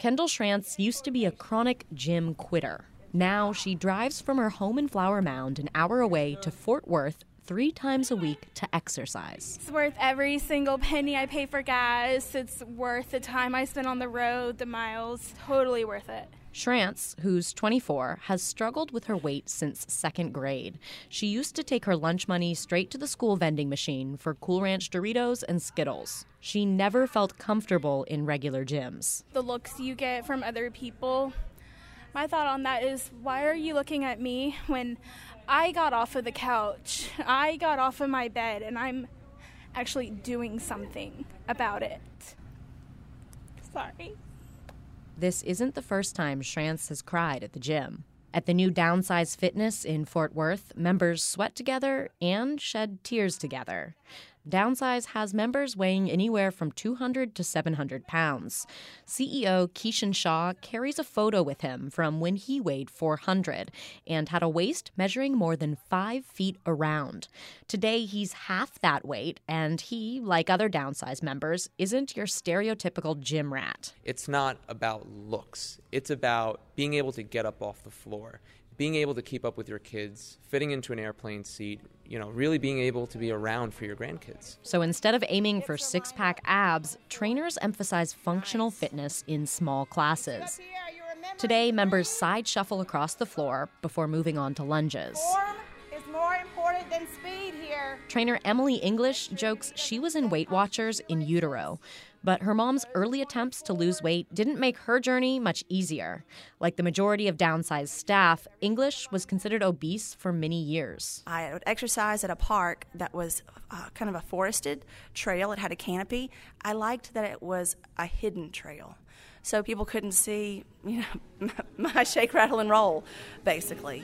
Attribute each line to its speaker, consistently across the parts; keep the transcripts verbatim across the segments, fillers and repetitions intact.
Speaker 1: Kendall Schrantz used to be a chronic gym quitter. Now she drives from her home in Flower Mound an hour away to Fort Worth three times a week to exercise.
Speaker 2: It's worth every single penny I pay for gas. It's worth the time I spend on the road, the miles. Totally worth it.
Speaker 1: Schrantz, who's twenty-four, has struggled with her weight since second grade. She used to take her lunch money straight to the school vending machine for Cool Ranch Doritos and Skittles. She never felt comfortable in regular gyms.
Speaker 2: The looks you get from other people, my thought on that is, why are you looking at me when I got off of the couch, I got off of my bed, and I'm actually doing something about it? Sorry.
Speaker 1: This isn't the first time Schrantz has cried at the gym. At the new Downsize Fitness in Fort Worth, members sweat together and shed tears together. Downsize has members weighing anywhere from two hundred to seven hundred pounds. C E O Keishan Shaw carries a photo with him from when he weighed four hundred and had a waist measuring more than five feet around. Today, he's half that weight, and he, like other Downsize members, isn't your stereotypical gym rat.
Speaker 3: It's not about looks. It's about being able to get up off the floor, being able to keep up with your kids, fitting into an airplane seat, you know, really being able to be around for your grandkids.
Speaker 1: So instead of aiming for six-pack abs, trainers emphasize functional fitness in small classes. Today, members side shuffle across the floor before moving on to lunges.
Speaker 4: Form is more important than speed here.
Speaker 1: Trainer Emily English jokes she was in Weight Watchers in utero, but her mom's early attempts to lose weight didn't make her journey much easier. Like the majority of Downsized staff, English was considered obese for many years.
Speaker 5: I would exercise at a park that was uh, kind of a forested trail. It had a canopy. I liked that it was a hidden trail, so people couldn't see, you know, my shake, rattle, and roll, basically.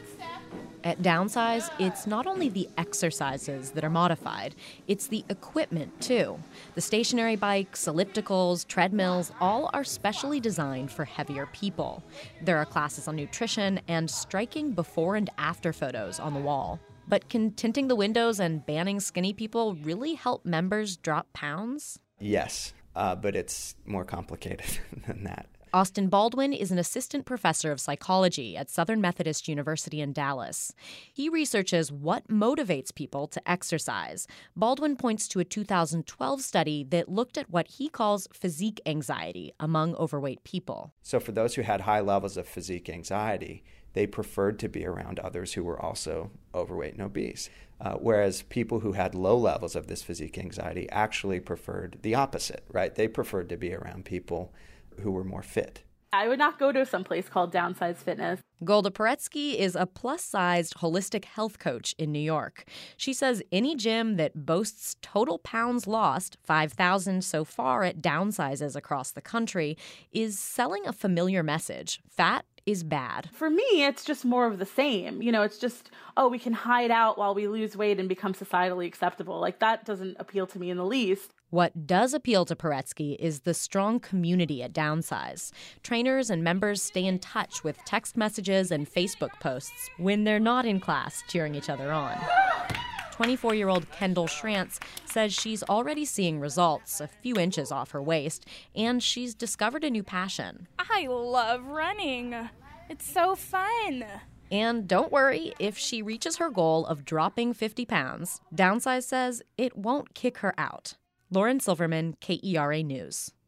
Speaker 1: At Downsize, it's not only the exercises that are modified, it's the equipment, too. The stationary bikes, ellipticals, treadmills, all are specially designed for heavier people. There are classes on nutrition and striking before and after photos on the wall. But can tinting the windows and banning skinny people really help members drop pounds?
Speaker 6: Yes, uh, but it's more complicated than that.
Speaker 1: Austin Baldwin is an assistant professor of psychology at Southern Methodist University in Dallas. He researches what motivates people to exercise. Baldwin points to a two thousand twelve study that looked at what he calls physique anxiety among overweight people.
Speaker 6: So for those who had high levels of physique anxiety, they preferred to be around others who were also overweight and obese. Uh, whereas people who had low levels of this physique anxiety actually preferred the opposite, right? They preferred to be around people who were more fit.
Speaker 7: I would not go to some place called Downsize Fitness.
Speaker 1: Golda Paretsky is a plus-sized holistic health coach in New York. She says any gym that boasts total pounds lost, five thousand so far at downsizes across the country, is selling a familiar message. Fat is bad.
Speaker 7: For me, it's just more of the same. You know, it's just, oh, we can hide out while we lose weight and become societally acceptable. Like, that doesn't appeal to me in the least.
Speaker 1: What does appeal to Paretsky is the strong community at Downsize. Trainers and members stay in touch with text messages and Facebook posts when they're not in class cheering each other on. twenty-four-year-old Kendall Schrantz says she's already seeing results a few inches off her waist, and she's discovered a new passion.
Speaker 2: I love running. It's so fun.
Speaker 1: And don't worry, if she reaches her goal of dropping fifty pounds, Downsize says it won't kick her out. Lauren Silverman, K E R A News.